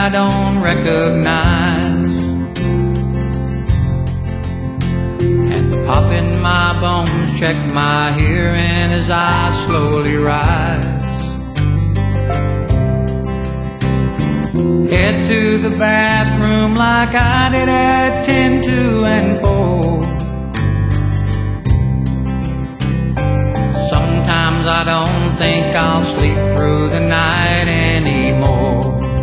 I don't recognize, and the pop in my bones check my hearing as I slowly rise. Head to the bathroom like I did at 10, 2, and 4. Sometimes I don't think I'll sleep through the night anymore.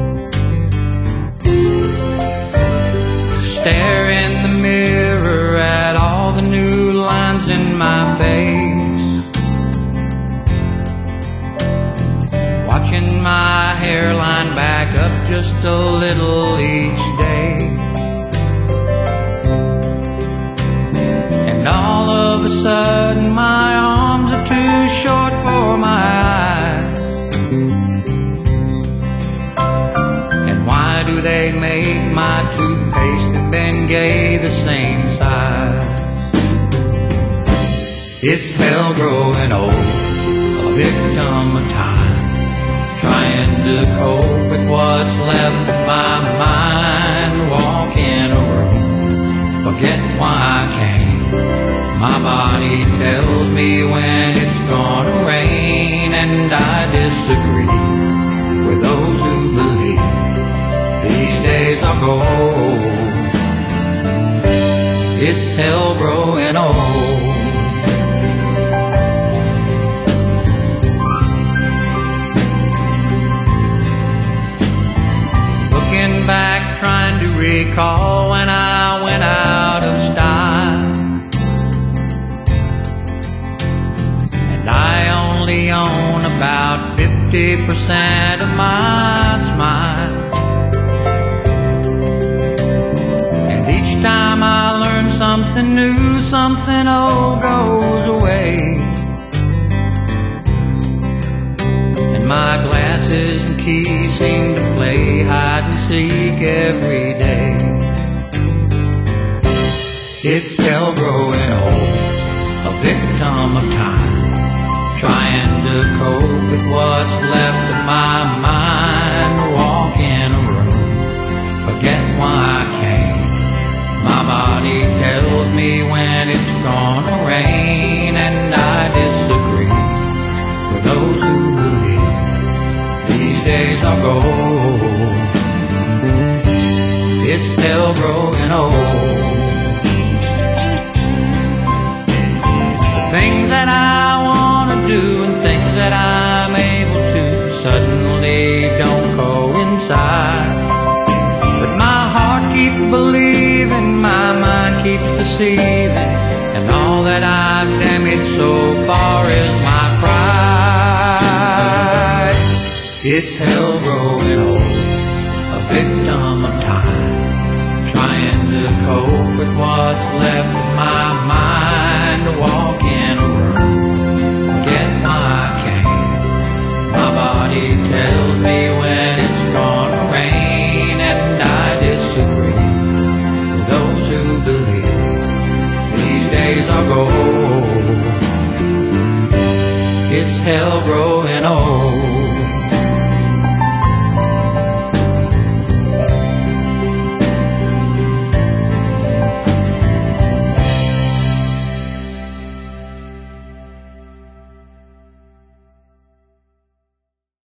Stare in the mirror at all the new lines in my face, watching my hairline back up just a little each day. And all of a sudden my arms are too short for my eyes. And why do they make my toothpaste and Bengay the same size? It's hell growing old, a victim of time, trying to cope with what's left of my mind. Walk in a room, forget why I came. My body tells me when it's gonna rain, and I disagree with those who believe these days are gold. It's hell growing old. Back trying to recall when I went out of style, and I only own about 50% of my smile. And each time I learn something new, something old goes away, and my glasses and keys seem to play hide and seek every day. It's hell growing old, a victim of time, trying to cope with what's left of my mind. Walk in a room, forget why I came. My body tells me when it's gonna rain, and I disagree with those who believe these days are gold. It's hell growing old. The things that I want to do and things that I'm able to suddenly don't coincide. But my heart keeps believing, my mind keeps deceiving, and all that I've damaged so far is my pride. It's hell growing old, a victim of time, trying to cope with what's left of my mind.